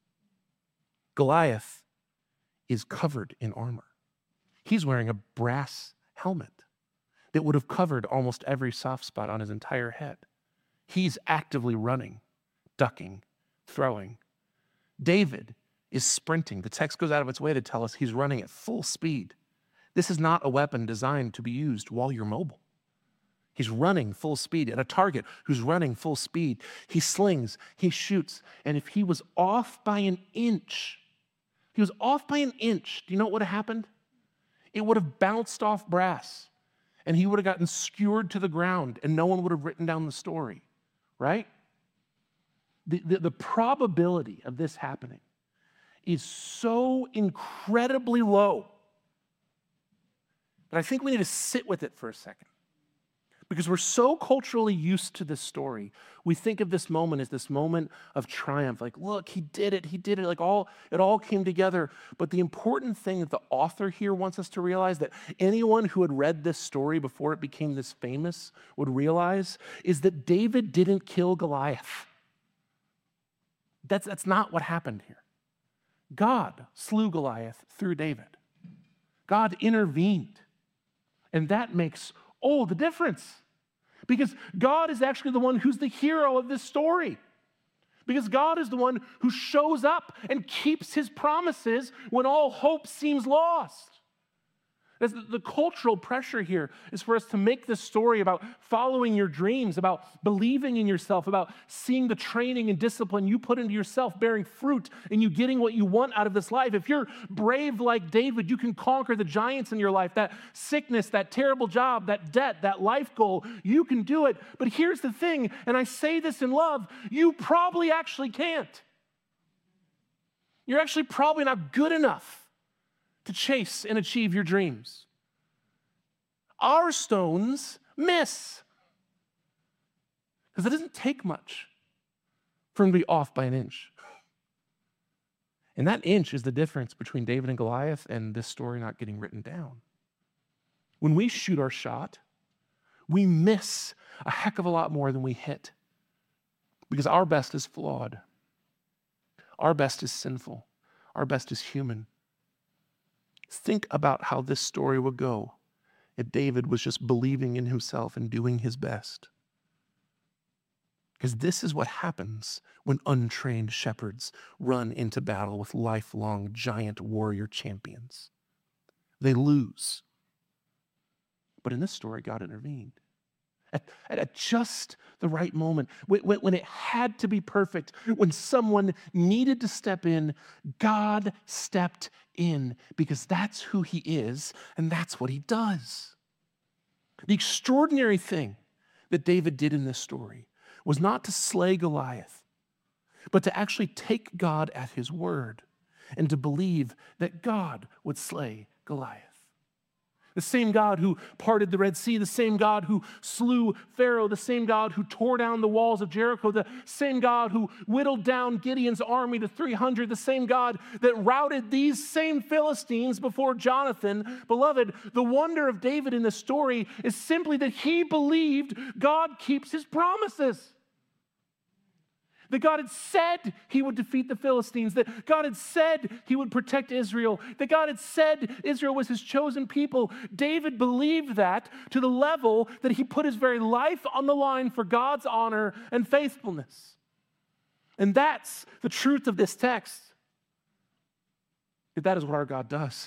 Goliath is covered in armor. He's wearing a brass helmet that would have covered almost every soft spot on his entire head. He's actively running, ducking, throwing. David is sprinting. The text goes out of its way to tell us he's running at full speed. This is not a weapon designed to be used while you're mobile. He's running full speed at a target who's running full speed. He slings, he shoots, and if he was off by an inch, he was off by an inch, do you know what would have happened? It would have bounced off brass, and he would have gotten skewered to the ground, and no one would have written down the story. Right? The, the, the probability of this happening is so incredibly low that I think we need to sit with it for a second. Because we're so culturally used to this story. We think of this moment as this moment of triumph. Like, look, he did it, he did it. Like, all it all came together. But the important thing that the author here wants us to realize, that anyone who had read this story before it became this famous would realize, is that David didn't kill Goliath. That's, that's not what happened here. God slew Goliath through David. God intervened. And that makes all the difference. Because God is actually the one who's the hero of this story. Because God is the one who shows up and keeps his promises when all hope seems lost. As the, the cultural pressure here is for us to make this story about following your dreams, about believing in yourself, about seeing the training and discipline you put into yourself bearing fruit and you getting what you want out of this life. If you're brave like David, you can conquer the giants in your life, that sickness, that terrible job, that debt, that life goal. You can do it. But here's the thing, and I say this in love, you probably actually can't. You're actually probably not good enough to chase and achieve your dreams. Our stones miss. Because it doesn't take much for him to be off by an inch. And that inch is the difference between David and Goliath and this story not getting written down. When we shoot our shot, we miss a heck of a lot more than we hit. Because our best is flawed. Our best is sinful. Our best is human. Think about how this story would go if David was just believing in himself and doing his best. Because this is what happens when untrained shepherds run into battle with lifelong giant warrior champions. They lose. But in this story, God intervened. At, at just the right moment, when, when it had to be perfect, when someone needed to step in, God stepped in because that's who he is and that's what he does. The extraordinary thing that David did in this story was not to slay Goliath, but to actually take God at his word and to believe that God would slay Goliath. The same God who parted the Red Sea, the same God who slew Pharaoh, the same God who tore down the walls of Jericho, the same God who whittled down Gideon's army to three hundred, the same God that routed these same Philistines before Jonathan. Beloved, the wonder of David in this story is simply that he believed God keeps his promises. That God had said he would defeat the Philistines, that God had said he would protect Israel, that God had said Israel was his chosen people. David believed that to the level that he put his very life on the line for God's honor and faithfulness. And that's the truth of this text. That is what our God does.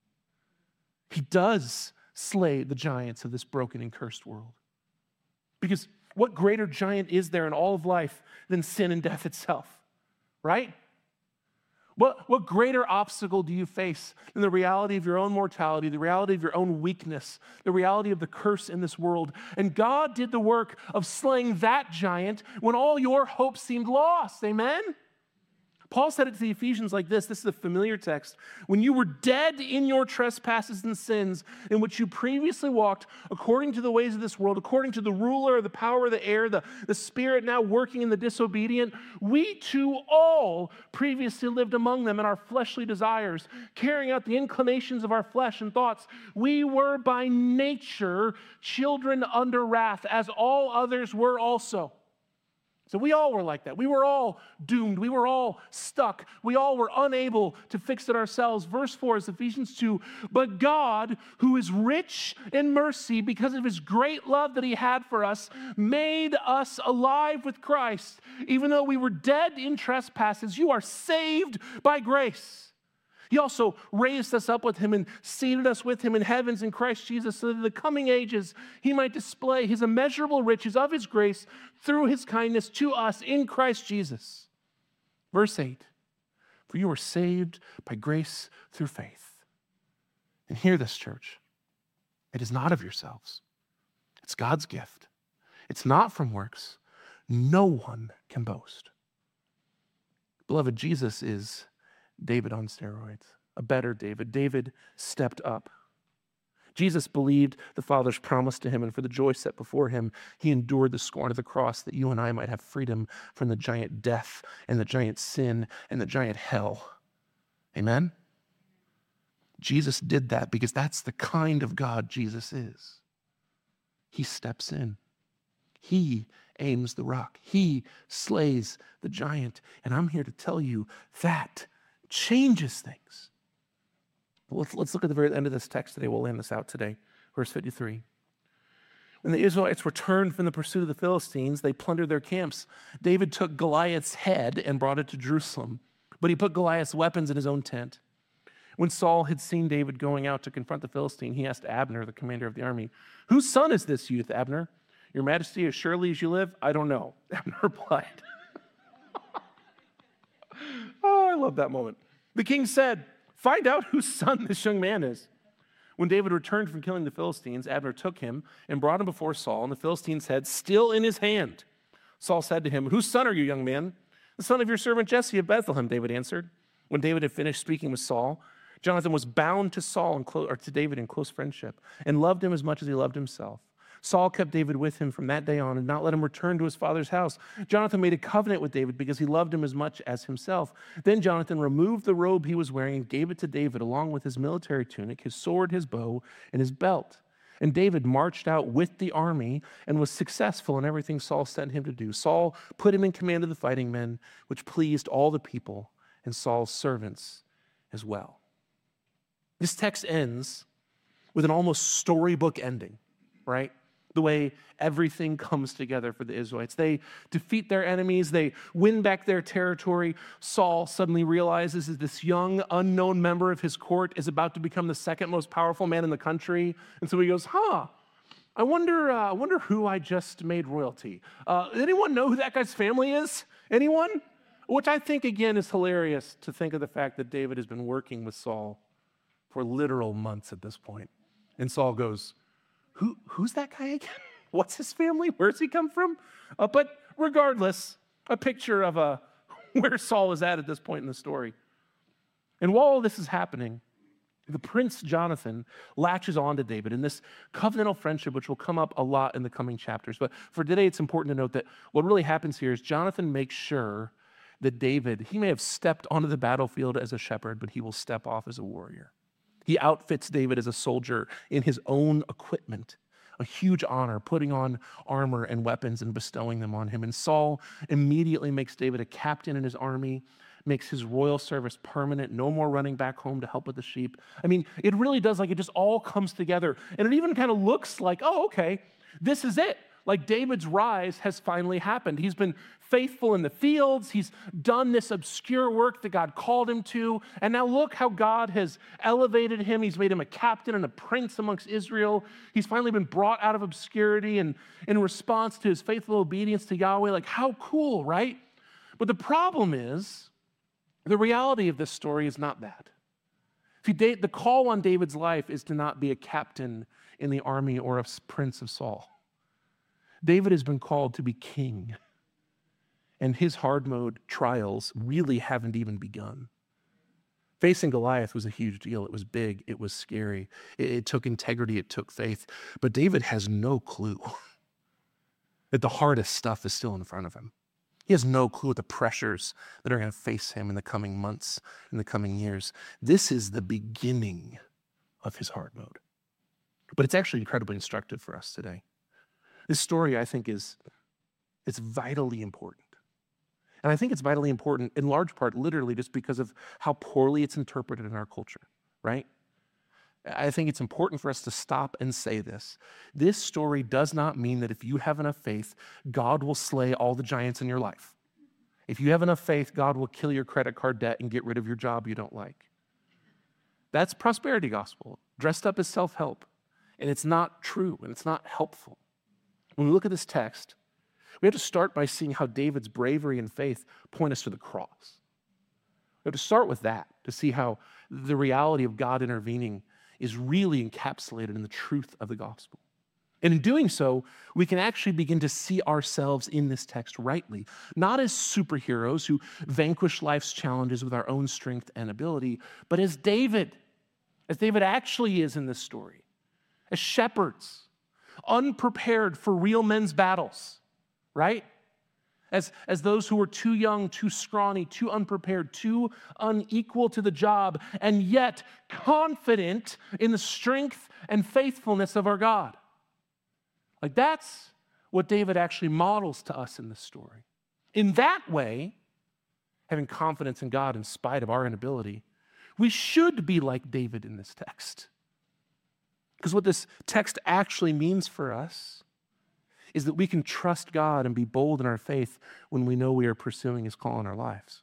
He does slay the giants of this broken and cursed world. Because what greater giant is there in all of life than sin and death itself, right? What, what greater obstacle do you face than the reality of your own mortality, the reality of your own weakness, the reality of the curse in this world? And God did the work of slaying that giant when all your hope seemed lost, amen? Paul said it to the Ephesians like this. This is a familiar text. When you were dead in your trespasses and sins, in which you previously walked according to the ways of this world, according to the ruler of the power of the air, the, the spirit now working in the disobedient, we too all previously lived among them in our fleshly desires, carrying out the inclinations of our flesh and thoughts. We were by nature children under wrath, as all others were also. So we all were like that. We were all doomed. We were all stuck. We all were unable to fix it ourselves. Verse four is Ephesians two. But God, who is rich in mercy because of his great love that he had for us, made us alive with Christ. Even though we were dead in trespasses, you are saved by grace. He also raised us up with him and seated us with him in heavens in Christ Jesus, so that in the coming ages he might display his immeasurable riches of his grace through his kindness to us in Christ Jesus. Verse eight, for you are saved by grace through faith. And hear this, church. It is not of yourselves. It's God's gift. It's not from works. No one can boast. Beloved, Jesus is David on steroids, a better David. David stepped up. Jesus believed the Father's promise to him, and for the joy set before him, he endured the scorn of the cross that you and I might have freedom from the giant death and the giant sin and the giant hell. Amen? Jesus did that because that's the kind of God Jesus is. He steps in. He aims the rock. He slays the giant. And I'm here to tell you that changes things. Let's, let's look at the very end of this text today. We'll land this out today. Verse fifty-three. When the Israelites returned from the pursuit of the Philistines, they plundered their camps. David took Goliath's head and brought it to Jerusalem, but he put Goliath's weapons in his own tent. When Saul had seen David going out to confront the Philistine, he asked Abner, the commander of the army, "Whose son is this youth, Abner? Your majesty, as surely as you live, I don't know." Abner replied. Oh, I love that moment. The king said, "Find out whose son this young man is." When David returned from killing the Philistines, Abner took him and brought him before Saul, and the Philistine's head still in his hand. Saul said to him, "Whose son are you, young man?" "The son of your servant Jesse of Bethlehem," David answered. When David had finished speaking with Saul, Jonathan was bound to Saul and clo- or to David in close friendship and loved him as much as he loved himself. Saul kept David with him from that day on and not let him return to his father's house. Jonathan made a covenant with David because he loved him as much as himself. Then Jonathan removed the robe he was wearing and gave it to David along with his military tunic, his sword, his bow, and his belt. And David marched out with the army and was successful in everything Saul sent him to do. Saul put him in command of the fighting men, which pleased all the people and Saul's servants as well. This text ends with an almost storybook ending, right? The way everything comes together for the Israelites. They defeat their enemies. They win back their territory. Saul suddenly realizes that this young, unknown member of his court is about to become the second most powerful man in the country. And so he goes, huh, I wonder, uh, I wonder who I just made royalty. Uh, anyone know who that guy's family is? Anyone? Which I think, again, is hilarious to think of the fact that David has been working with Saul for literal months at this point. And Saul goes, Who, who's that guy again? What's his family? Where's he come from? Uh, but regardless, a picture of uh, where Saul is at at this point in the story. And while all this is happening, the prince Jonathan latches on to David in this covenantal friendship, which will come up a lot in the coming chapters. But for today, it's important to note that what really happens here is Jonathan makes sure that David, he may have stepped onto the battlefield as a shepherd, but he will step off as a warrior. He outfits David as a soldier in his own equipment, a huge honor, putting on armor and weapons and bestowing them on him. And Saul immediately makes David a captain in his army, makes his royal service permanent, no more running back home to help with the sheep. I mean, it really does, like, it just all comes together. And it even kind of looks like, oh, okay, this is it. Like David's rise has finally happened. He's been faithful in the fields. He's done this obscure work that God called him to. And now look how God has elevated him. He's made him a captain and a prince amongst Israel. He's finally been brought out of obscurity and in response to his faithful obedience to Yahweh. Like, how cool, right? But the problem is, the reality of this story is not that. See, the call on David's life is to not be a captain in the army or a prince of Saul. David has been called to be king, and his hard mode trials really haven't even begun. Facing Goliath was a huge deal. It was big. It was scary. It, it took integrity. It took faith. But David has no clue that the hardest stuff is still in front of him. He has no clue what the pressures that are going to face him in the coming months, in the coming years. This is the beginning of his hard mode. But it's actually incredibly instructive for us today. This story, I think, is it's vitally important. And I think it's vitally important in large part, literally, just because of how poorly it's interpreted in our culture, right? I think it's important for us to stop and say this. This story does not mean that if you have enough faith, God will slay all the giants in your life. If you have enough faith, God will kill your credit card debt and get rid of your job you don't like. That's prosperity gospel, dressed up as self-help. And it's not true, and it's not helpful. When we look at this text, we have to start by seeing how David's bravery and faith point us to the cross. We have to start with that, to see how the reality of God intervening is really encapsulated in the truth of the gospel. And in doing so, we can actually begin to see ourselves in this text rightly, not as superheroes who vanquish life's challenges with our own strength and ability, but as David, as David actually is in this story, as shepherds, unprepared for real men's battles, right? As, as those who were too young, too scrawny, too unprepared, too unequal to the job, and yet confident in the strength and faithfulness of our God. Like, that's what David actually models to us in this story. In that way, having confidence in God in spite of our inability, we should be like David in this text. Because what this text actually means for us is that we can trust God and be bold in our faith when we know we are pursuing his call in our lives.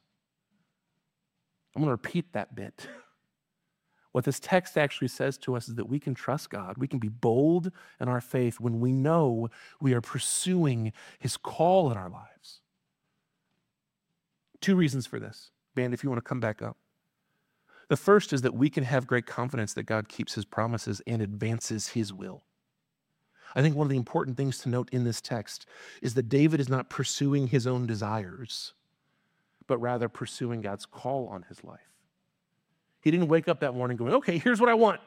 I'm going to repeat that bit. What this text actually says to us is that we can trust God. We can be bold in our faith when we know we are pursuing his call in our lives. Two reasons for this. Band, if you want to come back up. The first is that we can have great confidence that God keeps his promises and advances his will. I think one of the important things to note in this text is that David is not pursuing his own desires, but rather pursuing God's call on his life. He didn't wake up that morning going, okay, here's what I want.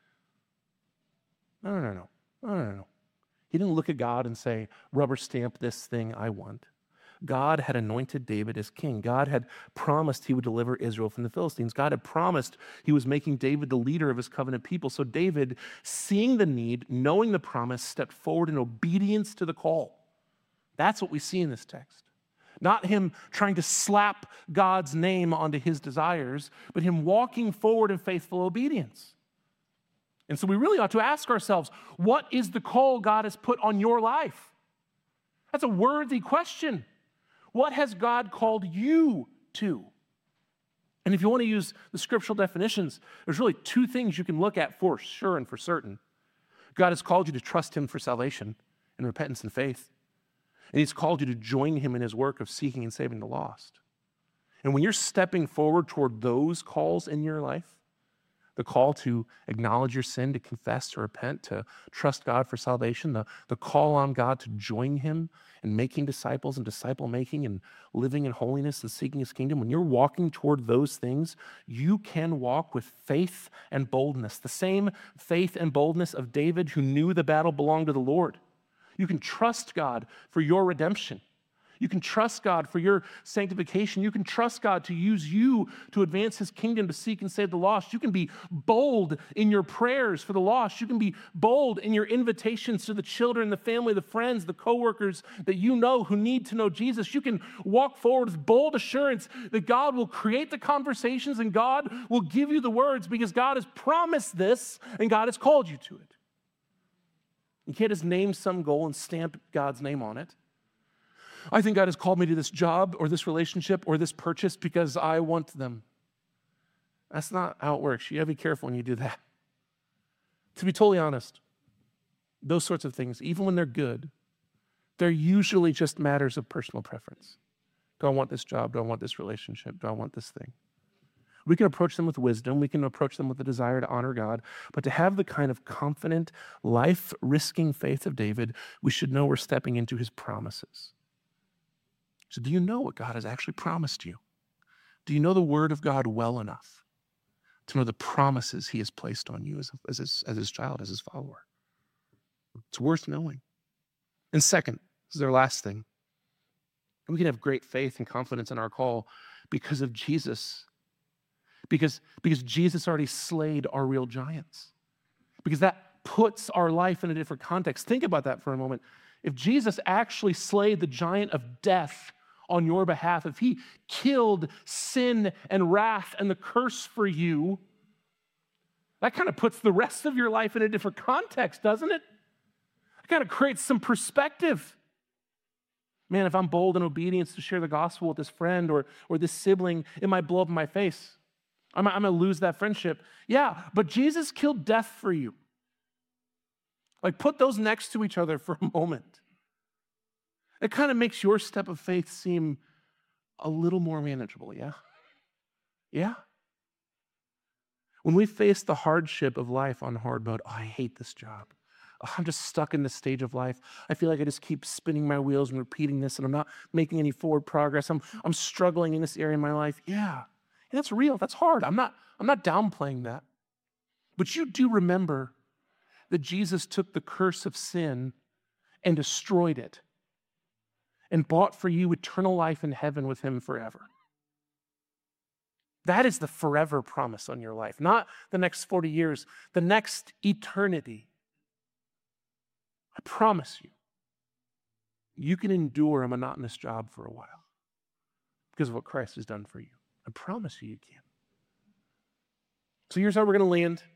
No, no, no, no, no, no, no. He didn't look at God and say, rubber stamp this thing I want. God had anointed David as king. God had promised he would deliver Israel from the Philistines. God had promised he was making David the leader of his covenant people. So David, seeing the need, knowing the promise, stepped forward in obedience to the call. That's what we see in this text. Not him trying to slap God's name onto his desires, but him walking forward in faithful obedience. And so we really ought to ask ourselves, what is the call God has put on your life? That's a worthy question. What has God called you to? And if you want to use the scriptural definitions, there's really two things you can look at for sure and for certain. God has called you to trust him for salvation and repentance and faith. And he's called you to join him in his work of seeking and saving the lost. And when you're stepping forward toward those calls in your life, the call to acknowledge your sin, to confess, to repent, to trust God for salvation, the, the call on God to join him in making disciples and disciple making and living in holiness and seeking his kingdom, when you're walking toward those things, you can walk with faith and boldness, the same faith and boldness of David who knew the battle belonged to the Lord. You can trust God for your redemption. You can trust God for your sanctification. You can trust God to use you to advance his kingdom, to seek and save the lost. You can be bold in your prayers for the lost. You can be bold in your invitations to the children, the family, the friends, the coworkers that you know who need to know Jesus. You can walk forward with bold assurance that God will create the conversations and God will give you the words because God has promised this and God has called you to it. You can't just name some goal and stamp God's name on it. I think God has called me to this job or this relationship or this purchase because I want them. That's not how it works. You have to be careful when you do that. To be totally honest, those sorts of things, even when they're good, they're usually just matters of personal preference. Do I want this job? Do I want this relationship? Do I want this thing? We can approach them with wisdom. We can approach them with the desire to honor God. But to have the kind of confident, life-risking faith of David, we should know we're stepping into his promises. So do you know what God has actually promised you? Do you know the word of God well enough to know the promises he has placed on you as, as, his, as his child, as his follower? It's worth knowing. And second, this is our last thing. We can have great faith and confidence in our call because of Jesus. Because, because Jesus already slayed our real giants. Because that puts our life in a different context. Think about that for a moment. If Jesus actually slayed the giant of death on your behalf, if he killed sin and wrath and the curse for you, that kind of puts the rest of your life in a different context, doesn't it? It kind of creates some perspective. Man, if I'm bold in obedience to share the gospel with this friend or, or this sibling, it might blow up in my face. I'm, I'm going to lose that friendship. Yeah, but Jesus killed death for you. Like, put those next to each other for a moment. It kind of makes your step of faith seem a little more manageable, yeah? Yeah? When we face the hardship of life on hard mode, oh, I hate this job. Oh, I'm just stuck in this stage of life. I feel like I just keep spinning my wheels and repeating this, and I'm not making any forward progress. I'm, I'm struggling in this area in my life. Yeah, and that's real. That's hard. I'm not, I'm not downplaying that. But you do remember that Jesus took the curse of sin and destroyed it and bought for you eternal life in heaven with him forever. That is the forever promise on your life, not the next forty years, the next eternity. I promise you, you can endure a monotonous job for a while because of what Christ has done for you. I promise you, you can. So here's how we're going to land.